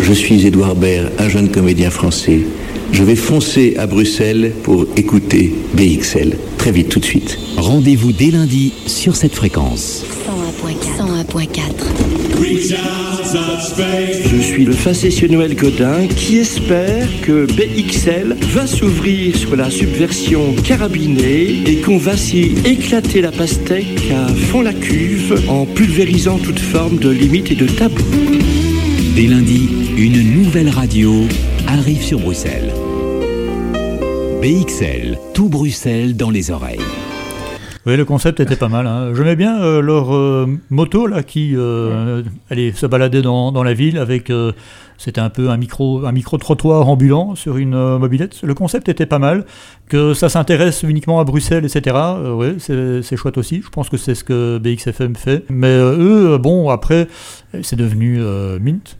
Je suis Édouard Baird, un jeune comédien français. Je vais foncer à Bruxelles pour écouter BXL. Très vite, tout de suite. Rendez-vous dès lundi sur cette fréquence. 101.4. Je suis le facétieux Noël Godin qui espère que BXL va s'ouvrir sur la subversion carabinée et qu'on va s'y éclater la pastèque à fond la cuve en pulvérisant toute forme de limite et de tabou. Dès lundi, une nouvelle radio arrive sur Bruxelles. BXL, tout Bruxelles dans les oreilles. Oui, le concept était pas mal. Hein. J'aimais bien leur moto là qui allait se balader dans la ville avec. C'était un peu un micro-trottoir ambulant sur une mobilette. Le concept était pas mal. Que ça s'intéresse uniquement à Bruxelles, etc. Ouais, c'est chouette aussi. Je pense que c'est ce que BXFM fait. Mais eux, bon, après, c'est devenu Mint.